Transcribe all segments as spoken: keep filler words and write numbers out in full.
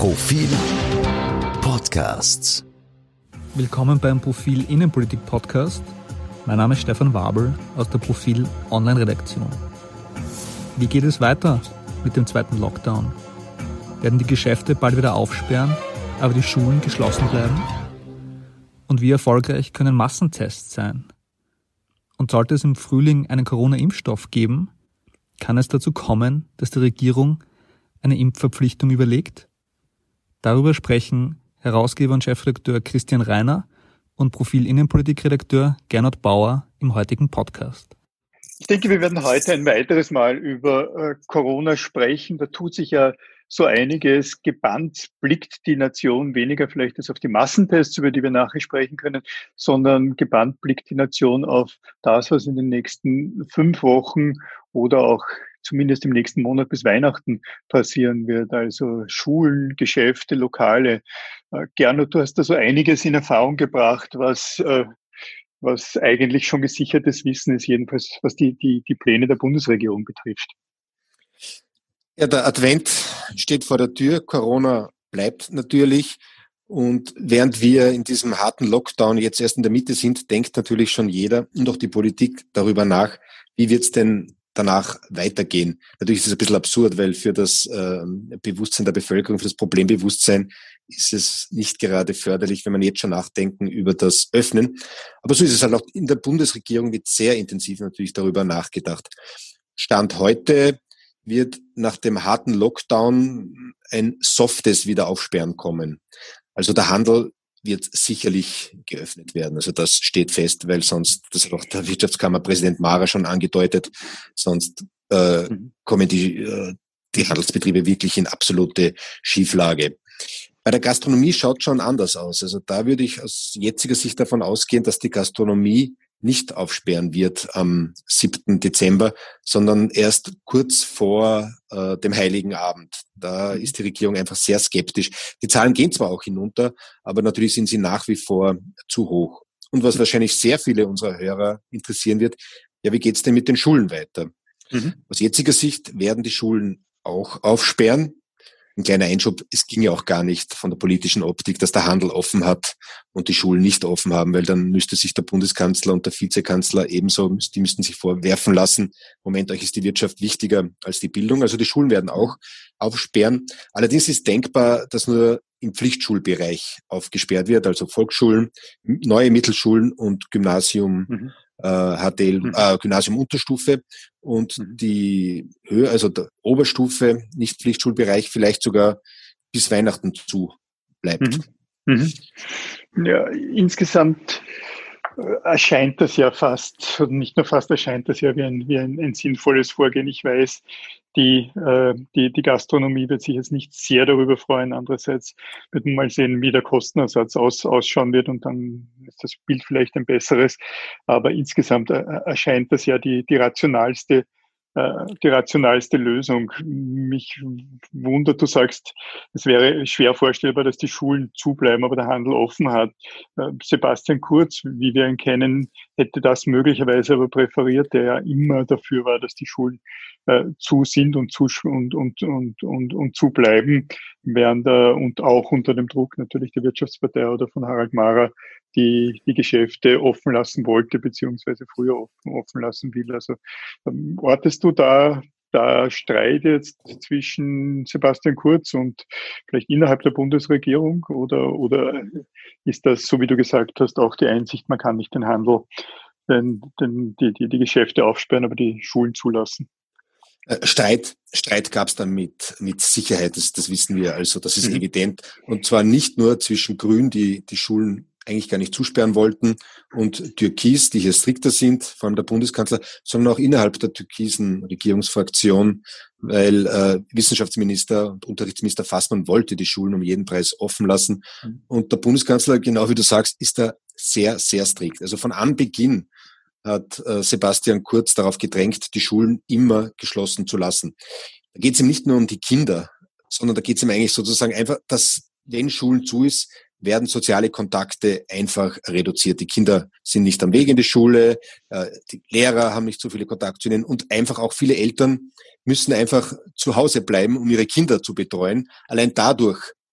Profil Podcasts. Willkommen beim Profil Innenpolitik Podcast. Mein Name ist Stefan Wabel aus der Profil Online-Redaktion. Wie geht es weiter mit dem zweiten Lockdown? Werden die Geschäfte bald wieder aufsperren, aber die Schulen geschlossen bleiben? Und wie erfolgreich können Massentests sein? Und sollte es im Frühling einen Corona-Impfstoff geben, kann es dazu kommen, dass die Regierung eine Impfverpflichtung überlegt? Darüber sprechen Herausgeber und Chefredakteur Christian Reiner und Profil-Innenpolitik-Redakteur Gernot Bauer im heutigen Podcast. Ich denke, wir werden heute ein weiteres Mal über äh, Corona sprechen. Da tut sich ja so einiges. Gebannt blickt die Nation weniger vielleicht als auf die Massentests, über die wir nachher sprechen können, sondern gebannt blickt die Nation auf das, was in den nächsten fünf Wochen oder auch zumindest im nächsten Monat bis Weihnachten passieren wird. Also Schulen, Geschäfte, Lokale. Äh, Gernot, du hast da so einiges in Erfahrung gebracht, was äh, was eigentlich schon gesichertes Wissen ist, jedenfalls was die, die, die Pläne der Bundesregierung betrifft. Ja, der Advent steht vor der Tür. Corona bleibt natürlich. Und während wir in diesem harten Lockdown jetzt erst in der Mitte sind, denkt natürlich schon jeder und auch die Politik darüber nach, wie wird es denn danach weitergehen. Natürlich ist es ein bisschen absurd, weil für das äh, Bewusstsein der Bevölkerung, für das Problembewusstsein ist es nicht gerade förderlich, wenn man jetzt schon nachdenken über das Öffnen. Aber so ist es halt auch in der Bundesregierung, wird sehr intensiv natürlich darüber nachgedacht. Stand heute wird nach dem harten Lockdown ein softes Wiederaufsperren kommen. Also der Handel wird sicherlich geöffnet werden. Also das steht fest, weil sonst, das hat auch der Wirtschaftskammerpräsident Mara schon angedeutet, sonst äh, mhm. kommen die, äh, die Handelsbetriebe wirklich in absolute Schieflage. Bei der Gastronomie schaut schon anders aus. Also da würde ich aus jetziger Sicht davon ausgehen, dass die Gastronomie nicht aufsperren wird am siebten Dezember, sondern erst kurz vor äh, dem Heiligen Abend. Da ist die Regierung einfach sehr skeptisch. Die Zahlen gehen zwar auch hinunter, aber natürlich sind sie nach wie vor zu hoch. Und was wahrscheinlich sehr viele unserer Hörer interessieren wird, ja, wie geht's denn mit den Schulen weiter? Mhm. Aus jetziger Sicht werden die Schulen auch aufsperren. Ein kleiner Einschub, es ging ja auch gar nicht von der politischen Optik, dass der Handel offen hat und die Schulen nicht offen haben, weil dann müsste sich der Bundeskanzler und der Vizekanzler ebenso, die müssten sich vorwerfen lassen, Moment, euch ist die Wirtschaft wichtiger als die Bildung. Also die Schulen werden auch aufsperren. Allerdings ist denkbar, dass nur im Pflichtschulbereich aufgesperrt wird, also Volksschulen, neue Mittelschulen und Gymnasium, mhm. äh, H T L, mhm. äh, Gymnasium Unterstufe und mhm. die Höhe, also der Oberstufe, nicht Pflichtschulbereich, vielleicht sogar bis Weihnachten zu bleibt. Mhm. Mhm. Ja, insgesamt erscheint das ja fast, und nicht nur fast erscheint das ja wie ein, wie ein, ein sinnvolles Vorgehen. Ich weiß, die, äh, die, die Gastronomie wird sich jetzt nicht sehr darüber freuen. Andererseits wird man mal sehen, wie der Kostenersatz aus, ausschauen wird und dann ist das Bild vielleicht ein besseres. Aber insgesamt äh, erscheint das ja die, die rationalste die rationalste Lösung. Mich wundert, du sagst, es wäre schwer vorstellbar, dass die Schulen zubleiben, aber der Handel offen hat. Sebastian Kurz, wie wir ihn kennen, hätte das möglicherweise aber präferiert, der ja immer dafür war, dass die Schulen äh, zu sind und zu und und und und, und zu bleiben, während äh, und auch unter dem Druck natürlich der Wirtschaftspartei oder von Harald Mara die die Geschäfte offen lassen wollte, beziehungsweise früher offen, offen lassen will. Also ähm, ortest du da da Streit jetzt zwischen Sebastian Kurz und vielleicht innerhalb der Bundesregierung oder oder ist das, so wie du gesagt hast, auch die Einsicht, man kann nicht den Handel, den, den, die, die, die Geschäfte aufsperren, aber die Schulen zulassen? Streit, Streit gab es dann mit, mit Sicherheit, das, das wissen wir, also das ist mhm. evident. Und zwar nicht nur zwischen Grün, die die Schulen eigentlich gar nicht zusperren wollten, und Türkis, die hier strikter sind, vor allem der Bundeskanzler, sondern auch innerhalb der türkisen Regierungsfraktion, weil äh, Wissenschaftsminister und Unterrichtsminister Fassmann wollte die Schulen um jeden Preis offen lassen. Mhm. Und der Bundeskanzler, genau wie du sagst, ist da sehr, sehr strikt. Also von Anbeginn hat äh, Sebastian Kurz darauf gedrängt, die Schulen immer geschlossen zu lassen. Da geht es ihm nicht nur um die Kinder, sondern da geht es ihm eigentlich sozusagen einfach, dass, wenn Schulen zu ist, werden soziale Kontakte einfach reduziert. Die Kinder sind nicht am Weg in die Schule, äh, die Lehrer haben nicht so viele Kontakte zu ihnen und einfach auch viele Eltern müssen einfach zu Hause bleiben, um ihre Kinder zu betreuen. Allein dadurch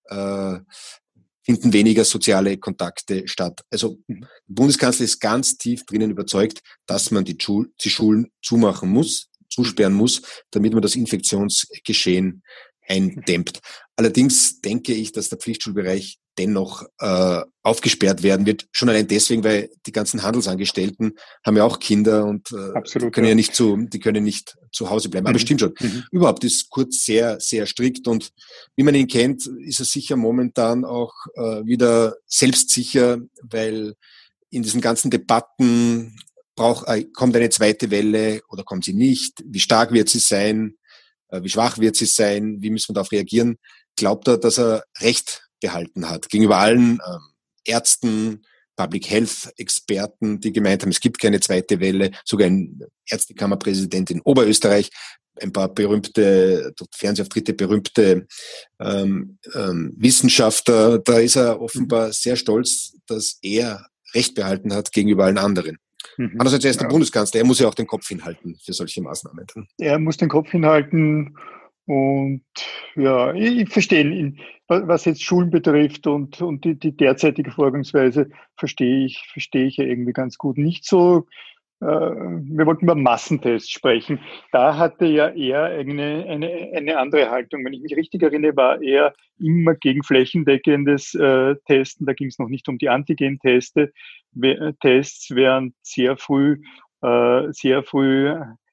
äh, finden weniger soziale Kontakte statt. Also der Bundeskanzler ist ganz tief drinnen überzeugt, dass man die, Schul- die Schulen zumachen muss, zusperren muss, damit man das Infektionsgeschehen eindämmt. Allerdings denke ich, dass der Pflichtschulbereich dennoch äh, aufgesperrt werden wird. Schon allein deswegen, weil die ganzen Handelsangestellten haben ja auch Kinder und äh, Absolut, die können ja. ja nicht zu, die können nicht zu Hause bleiben. Aber mhm. stimmt schon. Mhm. Überhaupt ist Kurz sehr, sehr strikt und wie man ihn kennt, ist er sicher momentan auch äh, wieder selbstsicher, weil in diesen ganzen Debatten braucht, äh, kommt eine zweite Welle oder kommt sie nicht? Wie stark wird sie sein? Äh, wie schwach wird sie sein? Wie müssen wir darauf reagieren? Glaubt er, dass er Recht behalten hat gegenüber allen ähm, Ärzten, Public Health Experten, die gemeint haben, es gibt keine zweite Welle, sogar ein Ärztekammerpräsident in Oberösterreich, ein paar berühmte, durch Fernsehauftritte berühmte ähm, ähm, Wissenschaftler, da ist er offenbar sehr stolz, dass er Recht behalten hat gegenüber allen anderen. Mhm. Andererseits er ist der ja. Bundeskanzler, er muss ja auch den Kopf hinhalten für solche Maßnahmen. Er muss den Kopf hinhalten. Und ja, ich, ich verstehe ihn, was jetzt Schulen betrifft und, und die, die derzeitige Vorgangsweise verstehe ich, verstehe ich ja irgendwie ganz gut. Nicht so, äh, wir wollten über Massentests sprechen. Da hatte ja er eine, eine, eine andere Haltung. Wenn ich mich richtig erinnere, war er immer gegen flächendeckendes äh, Testen. Da ging es noch nicht um die Antigen-Teste, Tests, während sehr früh, äh, sehr früh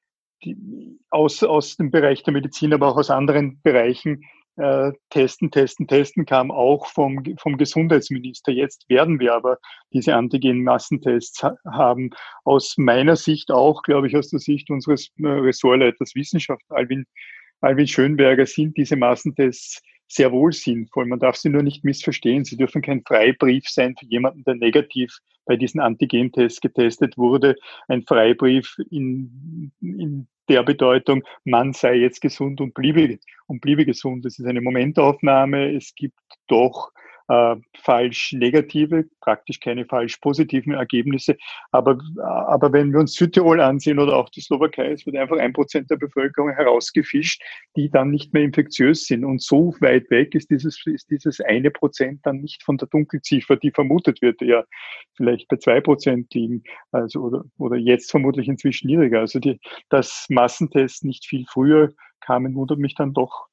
Die, aus, aus dem Bereich der Medizin, aber auch aus anderen Bereichen äh, testen, testen, testen kam auch vom, vom Gesundheitsminister. Jetzt werden wir aber diese Antigen-Massentests ha- haben. Aus meiner Sicht auch, glaube ich, aus der Sicht unseres äh, Ressortleiters Wissenschaft, Alwin, Alwin Schönberger, sind diese Massentests sehr wohl sinnvoll. Man darf sie nur nicht missverstehen. Sie dürfen kein Freibrief sein für jemanden, der negativ bei diesen Antigen-Tests getestet wurde. Ein Freibrief in, in der Bedeutung, man sei jetzt gesund und bliebe, und bliebe gesund. Das ist eine Momentaufnahme. Es gibt doch äh, falsch negative, praktisch keine falsch positiven Ergebnisse. Aber, aber wenn wir uns Südtirol ansehen oder auch die Slowakei, es wird einfach ein Prozent der Bevölkerung herausgefischt, die dann nicht mehr infektiös sind. Und so weit weg ist dieses, ist dieses eine Prozent dann nicht von der Dunkelziffer, die vermutet wird, ja vielleicht bei zwei Prozent liegen, also oder, oder jetzt vermutlich inzwischen niedriger. Also die, dass Massentests nicht viel früher kamen, wundert mich dann doch.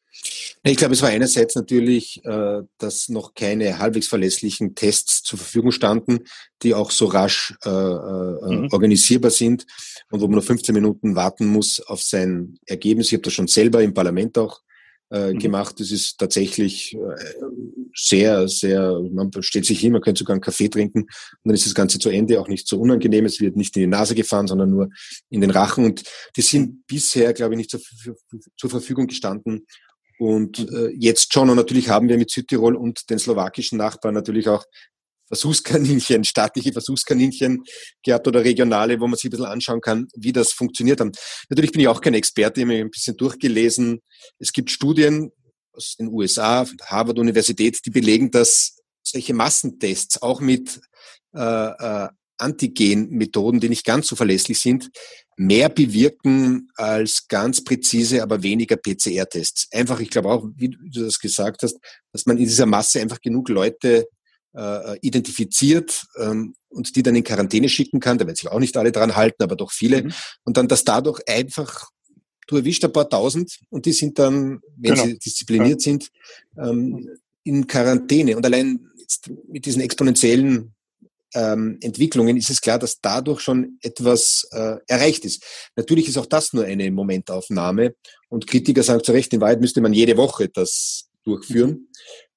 Ich glaube, es war einerseits natürlich, äh, dass noch keine halbwegs verlässlichen Tests zur Verfügung standen, die auch so rasch äh, äh, mhm. organisierbar sind und wo man nur fünfzehn Minuten warten muss auf sein Ergebnis. Ich habe das schon selber im Parlament auch äh, mhm. gemacht. Das ist tatsächlich äh, sehr, sehr, man stellt sich hin, man könnte sogar einen Kaffee trinken und dann ist das Ganze zu Ende, auch nicht so unangenehm. Es wird nicht in die Nase gefahren, sondern nur in den Rachen. Und die sind bisher, glaube ich, nicht zur, zur Verfügung gestanden. Und äh, jetzt schon, und natürlich haben wir mit Südtirol und den slowakischen Nachbarn natürlich auch Versuchskaninchen, staatliche Versuchskaninchen gehabt oder regionale, wo man sich ein bisschen anschauen kann, wie das funktioniert hat. Natürlich bin ich auch kein Experte, ich habe mich ein bisschen durchgelesen. Es gibt Studien aus den U S A, von der Harvard-Universität, die belegen, dass solche Massentests auch mit äh, äh, Antigen-Methoden, die nicht ganz so verlässlich sind, mehr bewirken als ganz präzise, aber weniger P C R-Tests. Einfach, ich glaube auch, wie du das gesagt hast, dass man in dieser Masse einfach genug Leute äh, identifiziert ähm, und die dann in Quarantäne schicken kann. Da werden sich auch nicht alle dran halten, aber doch viele. Mhm. Und dann, dass dadurch einfach, du erwischt ein paar Tausend und die sind dann, wenn genau. sie diszipliniert ja. sind, ähm, in Quarantäne. Und allein jetzt mit diesen exponentiellen Ähm, Entwicklungen ist es klar, dass dadurch schon etwas äh, erreicht ist. Natürlich ist auch das nur eine Momentaufnahme und Kritiker sagen zu Recht, in Wahrheit müsste man jede Woche das durchführen.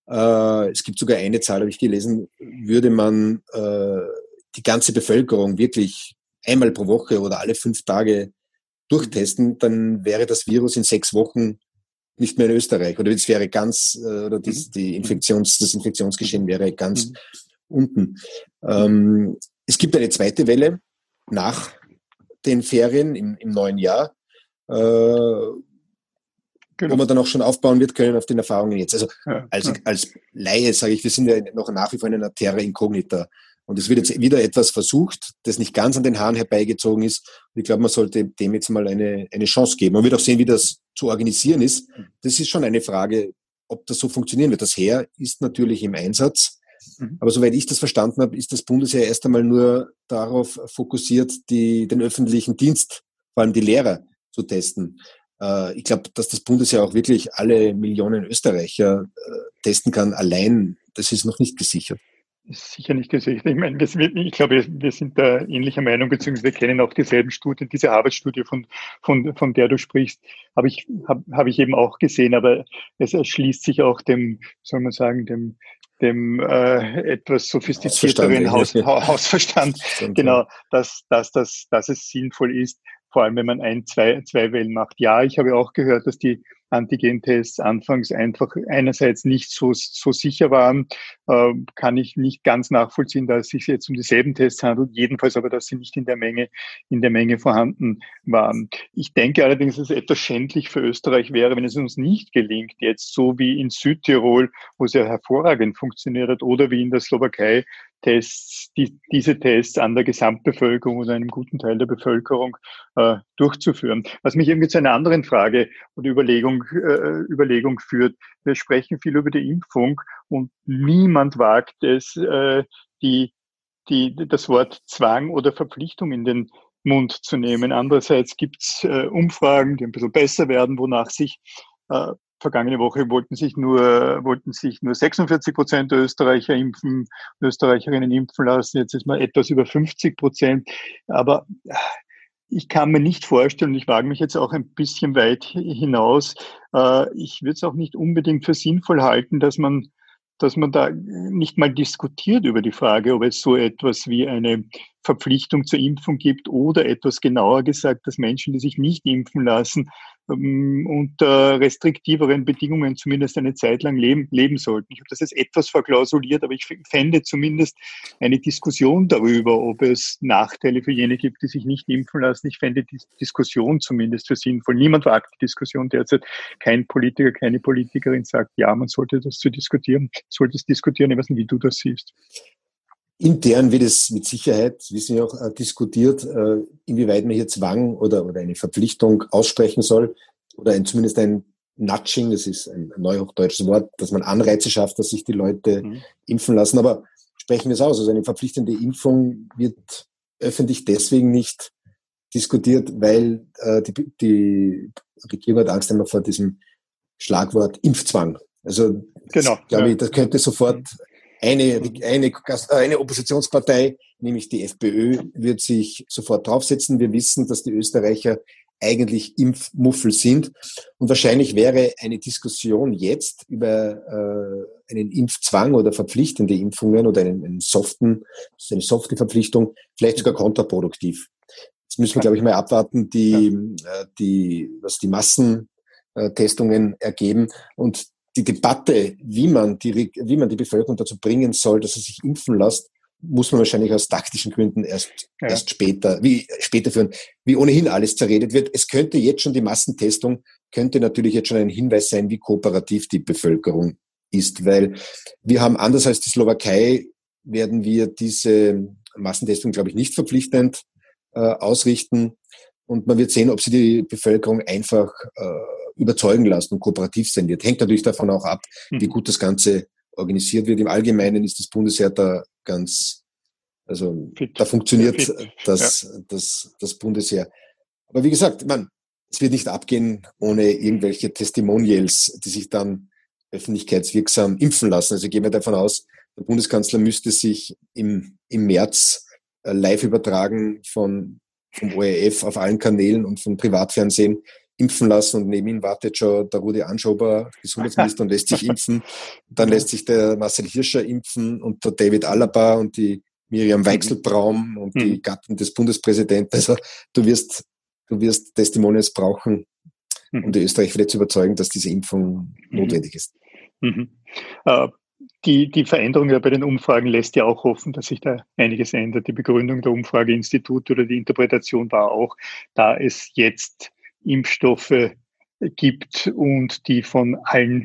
Äh, es gibt sogar eine Zahl, habe ich gelesen, würde man äh, die ganze Bevölkerung wirklich einmal pro Woche oder alle fünf Tage durchtesten, dann wäre das Virus in sechs Wochen nicht mehr in Österreich oder es wäre ganz, äh, oder die, die Infektions, das Infektionsgeschehen wäre ganz unten. Ähm, es gibt eine zweite Welle nach den Ferien im, im neuen Jahr, äh, genau. wo man dann auch schon aufbauen wird können auf den Erfahrungen jetzt. Also ja, als, ja. als Laie sage ich, wir sind ja noch nach wie vor in einer Terra Incognita. Und es wird jetzt wieder etwas versucht, das nicht ganz an den Haaren herbeigezogen ist. Und ich glaube, man sollte dem jetzt mal eine, eine Chance geben. Man wird auch sehen, wie das zu organisieren ist. Das ist schon eine Frage, ob das so funktionieren wird. Das Heer ist natürlich im Einsatz, mhm. aber soweit ich das verstanden habe, ist das Bundesheer erst einmal nur darauf fokussiert, die, den öffentlichen Dienst, vor allem die Lehrer, zu testen. Äh, ich glaube, dass das Bundesheer auch wirklich alle Millionen Österreicher äh, testen kann, allein, das ist noch nicht gesichert. Ist sicher nicht gesichert. Ich meine, wir, ich glaube, wir sind da ähnlicher Meinung, beziehungsweise wir kennen auch dieselben Studien, diese Harvard-Studie, von, von, von der du sprichst, habe ich, habe hab ich eben auch gesehen, aber es erschließt sich auch dem, soll man sagen, dem, dem äh, etwas sophistizierteren Haus, Hausverstand, genau, dass, dass, dass, dass es sinnvoll ist, vor allem wenn man ein, zwei, zwei Wellen macht. Ja, ich habe auch gehört, dass die Antigen-Tests anfangs einfach einerseits nicht so, so sicher waren, äh, kann ich nicht ganz nachvollziehen, dass es sich jetzt um dieselben Tests handelt, jedenfalls aber, dass sie nicht in der Menge, in der Menge vorhanden waren. Ich denke allerdings, dass es etwas schändlich für Österreich wäre, wenn es uns nicht gelingt, jetzt so wie in Südtirol, wo es ja hervorragend funktioniert hat, oder wie in der Slowakei, Tests, die, diese Tests an der Gesamtbevölkerung oder einem guten Teil der Bevölkerung äh, durchzuführen. Was mich irgendwie zu einer anderen Frage oder Überlegung, äh, Überlegung führt. Wir sprechen viel über die Impfung und niemand wagt es, äh, die, die, das Wort Zwang oder Verpflichtung in den Mund zu nehmen. Andererseits gibt es äh, Umfragen, die ein bisschen besser werden, wonach sich äh, vergangene Woche wollten sich nur, wollten sich nur sechsundvierzig Prozent der Österreicher impfen, Österreicherinnen impfen lassen. Jetzt ist man etwas über fünfzig Prozent. Aber ich kann mir nicht vorstellen, ich wage mich jetzt auch ein bisschen weit hinaus, äh, ich würde es auch nicht unbedingt für sinnvoll halten, dass man, dass man da nicht mal diskutiert über die Frage, ob es so etwas wie eine Verpflichtung zur Impfung gibt oder etwas genauer gesagt, dass Menschen, die sich nicht impfen lassen, ähm, unter restriktiveren Bedingungen zumindest eine Zeit lang leben, leben sollten. Ich habe das jetzt etwas verklausuliert, aber ich fände zumindest eine Diskussion darüber, ob es Nachteile für jene gibt, die sich nicht impfen lassen. Ich fände die Diskussion zumindest für sinnvoll. Niemand wagt die Diskussion derzeit. Kein Politiker, keine Politikerin sagt, ja, man sollte das zu diskutieren, sollte es diskutieren. Ich weiß nicht, wie du das siehst. Intern wird es mit Sicherheit, wissen wir auch, diskutiert, inwieweit man hier Zwang oder, oder eine Verpflichtung aussprechen soll oder ein, zumindest ein Nudging, das ist ein neuhochdeutsches Wort, dass man Anreize schafft, dass sich die Leute mhm. impfen lassen. Aber sprechen wir es aus. Also eine verpflichtende Impfung wird öffentlich deswegen nicht diskutiert, weil äh, die, die Regierung hat Angst immer vor diesem Schlagwort Impfzwang. Also genau, das, glaube ja. ich, das könnte sofort Eine, eine, eine Oppositionspartei, nämlich die FPÖ, wird sich sofort draufsetzen. Wir wissen, dass die Österreicher eigentlich Impfmuffel sind. Und wahrscheinlich wäre eine Diskussion jetzt über äh, einen Impfzwang oder verpflichtende Impfungen oder einen, einen soften, eine softe Verpflichtung vielleicht sogar kontraproduktiv. Jetzt müssen wir, glaube ich, mal abwarten, die, ja. die, was die Massentestungen ergeben. Und die Debatte, wie man die, wie man die Bevölkerung dazu bringen soll, dass sie sich impfen lässt, muss man wahrscheinlich aus taktischen Gründen erst, ja. erst später, wie, später führen, wie ohnehin alles zerredet wird. Es könnte jetzt schon die Massentestung, könnte natürlich jetzt schon ein Hinweis sein, wie kooperativ die Bevölkerung ist, weil wir haben, anders als die Slowakei, werden wir diese Massentestung, glaube ich, nicht verpflichtend äh, ausrichten. Und man wird sehen, ob sie die Bevölkerung einfach äh, überzeugen lassen und kooperativ sein wird. Hängt natürlich davon auch ab, wie gut das Ganze organisiert wird. Im Allgemeinen ist das Bundesheer da ganz, also fit. Da funktioniert ja, das, ja. das, das Bundesheer. Aber wie gesagt, man, es wird nicht abgehen ohne irgendwelche Testimonials, die sich dann öffentlichkeitswirksam impfen lassen. Also gehen wir davon aus, der Bundeskanzler müsste sich im, im März äh, live übertragen von vom O R F auf allen Kanälen und vom Privatfernsehen impfen lassen und neben ihm wartet schon der Rudi Anschober, Gesundheitsminister, und lässt sich impfen. Dann lässt sich der Marcel Hirscher impfen und der David Alaba und die Miriam Weichselbraun und die Gattin des Bundespräsidenten. Also du wirst, du wirst Testimonials brauchen, um die Österreich vielleicht zu überzeugen, dass diese Impfung notwendig ist. Mhm. Uh, Die, die Veränderung bei den Umfragen lässt ja auch hoffen, dass sich da einiges ändert. Die Begründung der Umfrageinstitute oder die Interpretation war auch, da es jetzt Impfstoffe gibt und die von allen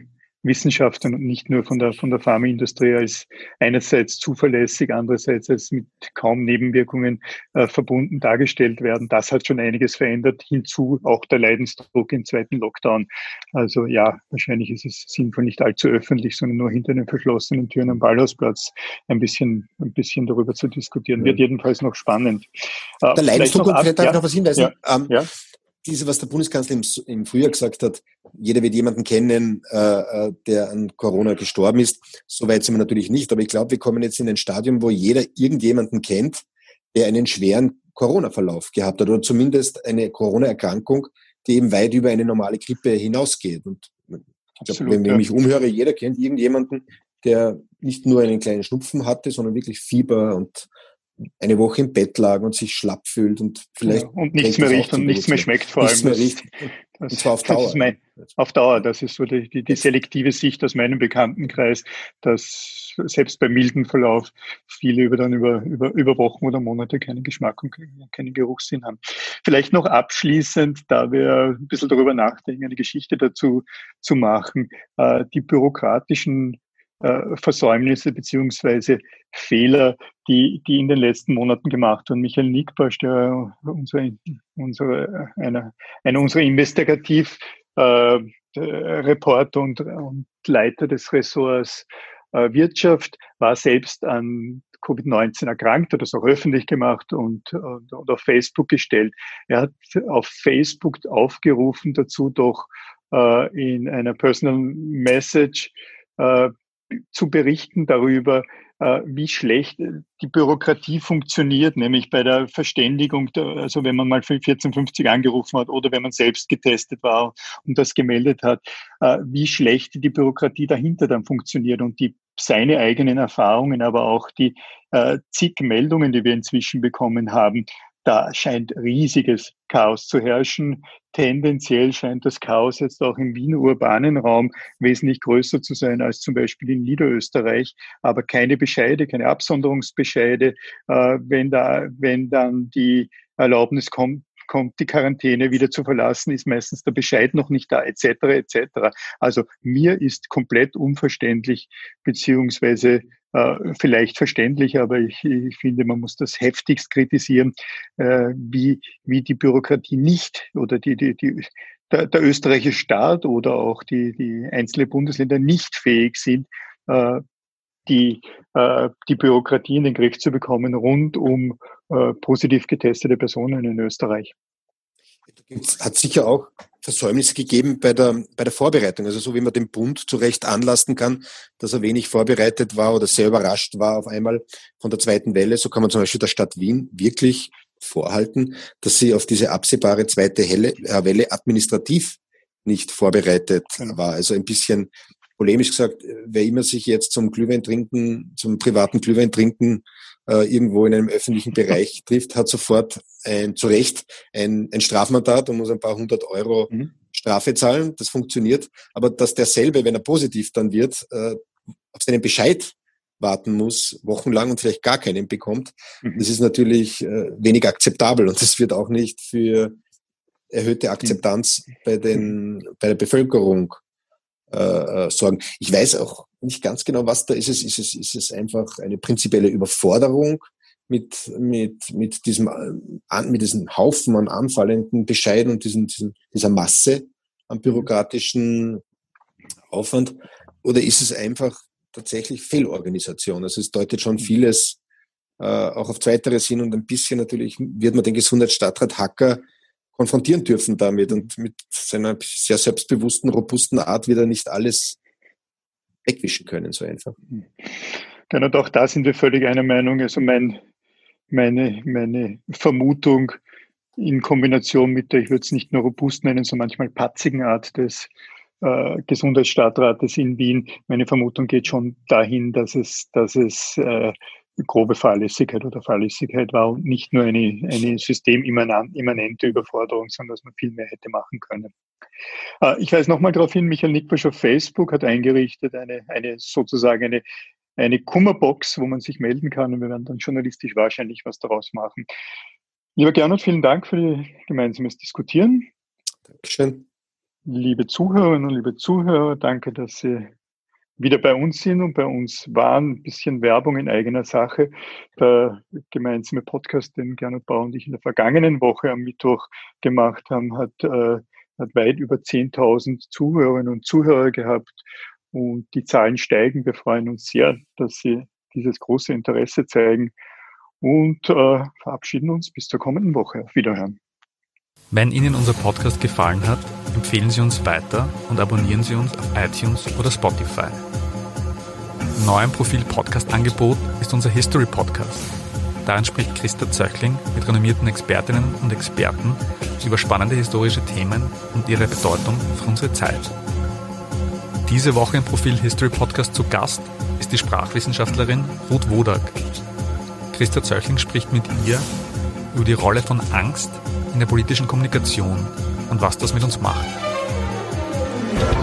Wissenschaftlern und nicht nur von der, von der Pharmaindustrie als einerseits zuverlässig, andererseits als mit kaum Nebenwirkungen äh, verbunden dargestellt werden. Das hat schon einiges verändert. Hinzu auch der Leidensdruck im zweiten Lockdown. Also ja, wahrscheinlich ist es sinnvoll, nicht allzu öffentlich, sondern nur hinter den verschlossenen Türen am Ballhausplatz ein bisschen, ein bisschen darüber zu diskutieren. Wird jedenfalls noch spannend. Der äh, Leidensdruck, und vielleicht darf ich noch was hinweisen. Ja, ähm, ja. Diese, was der Bundeskanzler im, im Frühjahr gesagt hat, jeder wird jemanden kennen, äh, der an Corona gestorben ist. So weit sind wir natürlich nicht, aber ich glaube, wir kommen jetzt in ein Stadium, wo jeder irgendjemanden kennt, der einen schweren Corona-Verlauf gehabt hat oder zumindest eine Corona-Erkrankung, die eben weit über eine normale Grippe hinausgeht. Und ich glaube, wenn ich mich umhöre, jeder kennt irgendjemanden, der nicht nur einen kleinen Schnupfen hatte, sondern wirklich Fieber und eine Woche im Bett lag und sich schlapp fühlt und vielleicht... Ja, und nichts mehr riecht und nichts mehr schmeckt vor allem. Nichts mehr riecht. Das, und zwar auf Dauer. Das ist mein, auf Dauer, das ist so die, die, die selektive Sicht aus meinem Bekanntenkreis, dass selbst bei milden Verlauf viele über dann über, über, über Wochen oder Monate keinen Geschmack und keinen Geruchssinn haben. Vielleicht noch abschließend, da wir ein bisschen darüber nachdenken, eine Geschichte dazu zu machen, äh, die bürokratischen Versäumnisse beziehungsweise Fehler, die, die in den letzten Monaten gemacht wurden. Michael Nickbosch, der unsere, unsere, einer, einer unserer Investigativ äh, Reporter und, und Leiter des Ressorts äh, Wirtschaft, war selbst an Covid neunzehn erkrankt, hat das auch öffentlich gemacht und, und, und auf Facebook gestellt. Er hat auf Facebook aufgerufen dazu, doch äh, in einer Personal Message äh, zu berichten darüber, wie schlecht die Bürokratie funktioniert, nämlich bei der Verständigung, also wenn man mal für vierzehn fünfzig angerufen hat oder wenn man selbst getestet war und das gemeldet hat, wie schlecht die Bürokratie dahinter dann funktioniert und die seine eigenen Erfahrungen, aber auch die äh, zig Meldungen, die wir inzwischen bekommen haben, da scheint riesiges Chaos zu herrschen. Tendenziell scheint das Chaos jetzt auch im Wiener urbanen Raum wesentlich größer zu sein als zum Beispiel in Niederösterreich. Aber keine Bescheide, keine Absonderungsbescheide. Äh, wenn da, wenn dann die Erlaubnis kommt, kommt, die Quarantäne wieder zu verlassen, ist meistens der Bescheid noch nicht da, et cetera et cetera. Also mir ist komplett unverständlich, beziehungsweise äh, vielleicht verständlich, aber ich, ich finde, man muss das heftigst kritisieren, äh, wie, wie die Bürokratie nicht oder die, die, die, der, der österreichische Staat oder auch die, die einzelnen Bundesländer nicht fähig sind, äh, die, äh, die Bürokratie in den Griff zu bekommen rund um äh, positiv getestete Personen in Österreich. Es hat sicher auch Versäumnisse gegeben bei der, bei der Vorbereitung. Also so wie man den Bund zu Recht anlasten kann, dass er wenig vorbereitet war oder sehr überrascht war auf einmal von der zweiten Welle, so kann man zum Beispiel der Stadt Wien wirklich vorhalten, dass sie auf diese absehbare zweite Welle administrativ nicht vorbereitet war. Also ein bisschen polemisch gesagt, wer immer sich jetzt zum Glühwein trinken, zum privaten Glühwein trinken, äh, irgendwo in einem öffentlichen Bereich trifft, hat sofort ein, zu Recht ein, ein Strafmandat und muss ein paar hundert Euro mhm. Strafe zahlen. Das funktioniert. Aber dass derselbe, wenn er positiv dann wird, äh, auf seinen Bescheid warten muss, wochenlang und vielleicht gar keinen bekommt, mhm. das ist natürlich äh, wenig akzeptabel und das wird auch nicht für erhöhte Akzeptanz mhm. bei den, bei der Bevölkerung Äh, sorgen. Ich weiß auch nicht ganz genau, was da ist. Es ist es ist es einfach eine prinzipielle Überforderung mit mit mit diesem mit diesem Haufen an anfallenden Bescheiden und diesen, diesen dieser Masse an bürokratischen Aufwand, oder ist es einfach tatsächlich Fehlorganisation? Also es deutet schon vieles äh, auch auf Zweiteres hin und ein bisschen natürlich wird man den Gesundheitsstadtrat Hacker konfrontieren dürfen damit und mit seiner sehr selbstbewussten, robusten Art wird er nicht alles wegwischen können, so einfach. Genau, auch da sind wir völlig einer Meinung. Also mein, meine, meine Vermutung in Kombination mit der, ich würde es nicht nur robust nennen, sondern manchmal patzigen Art des äh, Gesundheitsstadtrates in Wien, meine Vermutung geht schon dahin, dass es, dass es äh, grobe Fahrlässigkeit oder Fahrlässigkeit war und nicht nur eine, eine systemimmanente Überforderung, sondern dass man viel mehr hätte machen können. Äh, ich weise nochmal darauf hin, Michael Nickbosch auf Facebook hat eingerichtet eine, eine sozusagen eine, eine Kummerbox, wo man sich melden kann und wir werden dann journalistisch wahrscheinlich was daraus machen. Lieber Gernot, vielen Dank für die gemeinsames Diskutieren. Dankeschön. liebe Zuhörerinnen und liebe Zuhörer, danke, dass Sie wieder bei uns sind und bei uns waren. Ein bisschen Werbung in eigener Sache. Der gemeinsame Podcast, den Gernot Bauer und ich in der vergangenen Woche am Mittwoch gemacht haben, hat, äh, hat weit über zehntausend Zuhörerinnen und Zuhörer gehabt. Und die Zahlen steigen. Wir freuen uns sehr, dass Sie dieses große Interesse zeigen und äh, verabschieden uns bis zur kommenden Woche. Auf Wiederhören. Wenn Ihnen unser Podcast gefallen hat, empfehlen Sie uns weiter und abonnieren Sie uns auf iTunes oder Spotify. Neu im Profil-Podcast-Angebot ist unser History-Podcast. Darin spricht Christa Zöchling mit renommierten Expertinnen und Experten über spannende historische Themen und ihre Bedeutung für unsere Zeit. Diese Woche im Profil-History-Podcast zu Gast ist die Sprachwissenschaftlerin Ruth Wodak. Christa Zöchling spricht mit ihr über die Rolle von Angst in der politischen Kommunikation und was das mit uns macht.